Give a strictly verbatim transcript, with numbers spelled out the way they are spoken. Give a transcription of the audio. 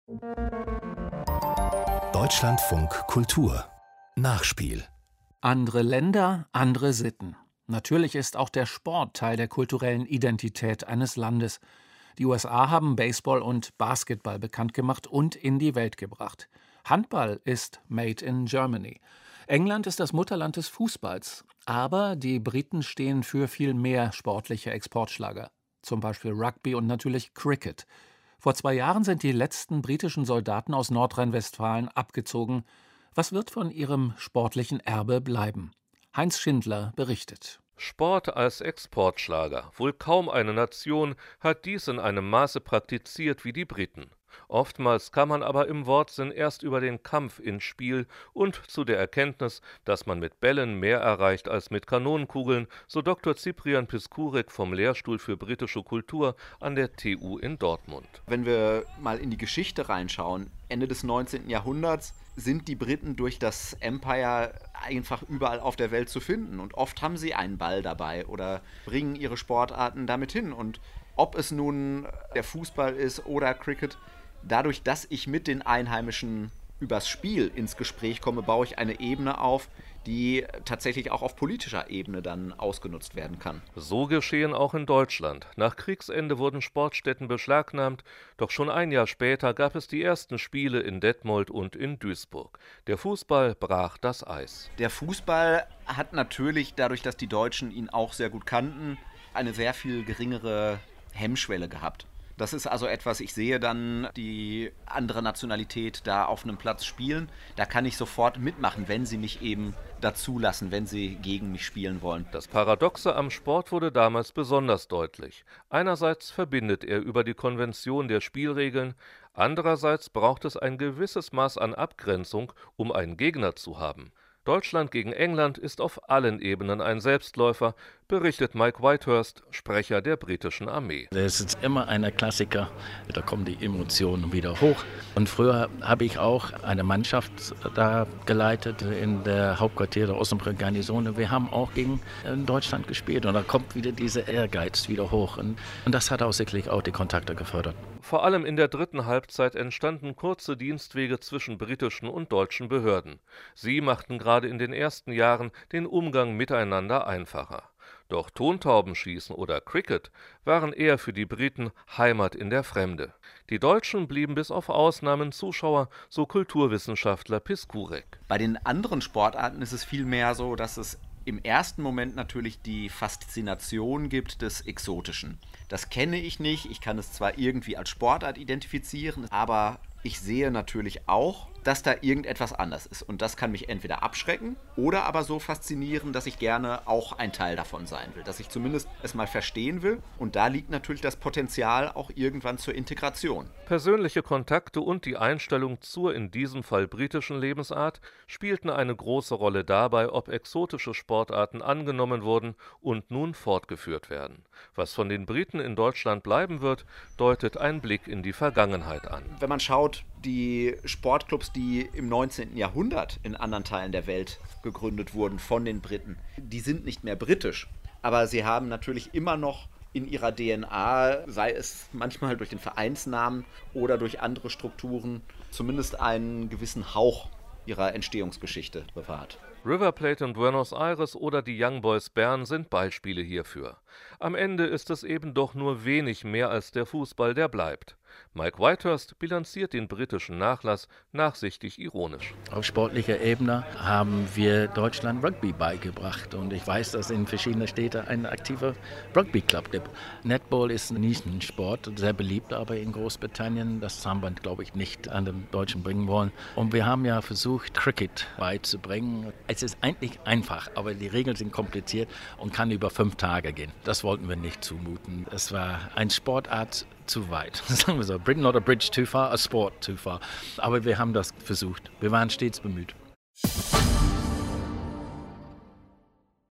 Deutschlandfunk Kultur Nachspiel. Andere Länder, andere Sitten. Natürlich ist auch der Sport Teil der kulturellen Identität eines Landes. Die U S A haben Baseball und Basketball bekannt gemacht und in die Welt gebracht. Handball ist made in Germany. England ist das Mutterland des Fußballs. Aber die Briten stehen für viel mehr sportliche Exportschlager. Zum Beispiel Rugby und natürlich Cricket. Vor zwei Jahren sind die letzten britischen Soldaten aus Nordrhein-Westfalen abgezogen. Was wird von ihrem sportlichen Erbe bleiben? Heinz Schindler berichtet. Sport als Exportschlager. Wohl kaum eine Nation hat dies in einem Maße praktiziert wie die Briten. Oftmals kam man aber im Wortsinn erst über den Kampf ins Spiel und zu der Erkenntnis, dass man mit Bällen mehr erreicht als mit Kanonenkugeln, so Doktor Cyprian Piskurek vom Lehrstuhl für britische Kultur an der T U in Dortmund. Wenn wir mal in die Geschichte reinschauen, Ende des neunzehnten Jahrhunderts sind die Briten durch das Empire einfach überall auf der Welt zu finden. Und oft haben sie einen Ball dabei oder bringen ihre Sportarten damit hin. Und ob es nun der Fußball ist oder Cricket, dadurch, dass ich mit den Einheimischen übers Spiel ins Gespräch komme, baue ich eine Ebene auf, die tatsächlich auch auf politischer Ebene dann ausgenutzt werden kann. So geschehen auch in Deutschland. Nach Kriegsende wurden Sportstätten beschlagnahmt, doch schon ein Jahr später gab es die ersten Spiele in Detmold und in Duisburg. Der Fußball brach das Eis. Der Fußball hat natürlich, dadurch, dass die Deutschen ihn auch sehr gut kannten, eine sehr viel geringere Hemmschwelle gehabt. Das ist also etwas, ich sehe dann die andere Nationalität da auf einem Platz spielen. Da kann ich sofort mitmachen, wenn sie mich eben dazu lassen, wenn sie gegen mich spielen wollen. Das Paradoxe am Sport wurde damals besonders deutlich. Einerseits verbindet er über die Konvention der Spielregeln, andererseits braucht es ein gewisses Maß an Abgrenzung, um einen Gegner zu haben. Deutschland gegen England ist auf allen Ebenen ein Selbstläufer, berichtet Mike Whitehurst, Sprecher der britischen Armee. Das ist immer ein Klassiker, da kommen die Emotionen wieder hoch. Und früher habe ich auch eine Mannschaft da geleitet in der Hauptquartier der Osnabrücker Garnison. Wir haben auch gegen Deutschland gespielt und da kommt wieder dieser Ehrgeiz wieder hoch. Und, und das hat auch sicherlich auch die Kontakte gefördert. Vor allem in der dritten Halbzeit entstanden kurze Dienstwege zwischen britischen und deutschen Behörden. Sie machten gerade in den ersten Jahren den Umgang miteinander einfacher. Doch Tontaubenschießen oder Cricket waren eher für die Briten Heimat in der Fremde. Die Deutschen blieben bis auf Ausnahmen Zuschauer, so Kulturwissenschaftler Piskurek. Bei den anderen Sportarten ist es vielmehr so, dass es im ersten Moment natürlich die Faszination gibt des Exotischen. Das kenne ich nicht, ich kann es zwar irgendwie als Sportart identifizieren, aber ich sehe natürlich auch, dass da irgendetwas anders ist. Und das kann mich entweder abschrecken oder aber so faszinieren, dass ich gerne auch ein Teil davon sein will. Dass ich zumindest es mal verstehen will. Und da liegt natürlich das Potenzial auch irgendwann zur Integration. Persönliche Kontakte und die Einstellung zur in diesem Fall britischen Lebensart spielten eine große Rolle dabei, ob exotische Sportarten angenommen wurden und nun fortgeführt werden. Was von den Briten in Deutschland bleiben wird, deutet ein Blick in die Vergangenheit an. Wenn man schaut, die Sportclubs, die im neunzehnten Jahrhundert in anderen Teilen der Welt gegründet wurden von den Briten, die sind nicht mehr britisch. Aber sie haben natürlich immer noch in ihrer D N A, sei es manchmal durch den Vereinsnamen oder durch andere Strukturen, zumindest einen gewissen Hauch ihrer Entstehungsgeschichte bewahrt. River Plate in Buenos Aires oder die Young Boys Bern sind Beispiele hierfür. Am Ende ist es eben doch nur wenig mehr als der Fußball, der bleibt. Mike Whitehurst bilanziert den britischen Nachlass nachsichtig ironisch. Auf sportlicher Ebene haben wir Deutschland Rugby beigebracht und ich weiß, dass in verschiedenen Städten ein aktiver Rugby-Club gibt. Netball ist ein Nischensport, sehr beliebt, aber in Großbritannien, das haben wir, glaube ich, nicht an den Deutschen bringen wollen. Und wir haben ja versucht, Cricket beizubringen. Es ist eigentlich einfach, aber die Regeln sind kompliziert und kann über fünf Tage gehen. Das wollten wir nicht zumuten. Es war eine Sportart zu weit. Sagen wir so, Britain not a bridge too far, a sport too far. Aber wir haben das versucht. Wir waren stets bemüht.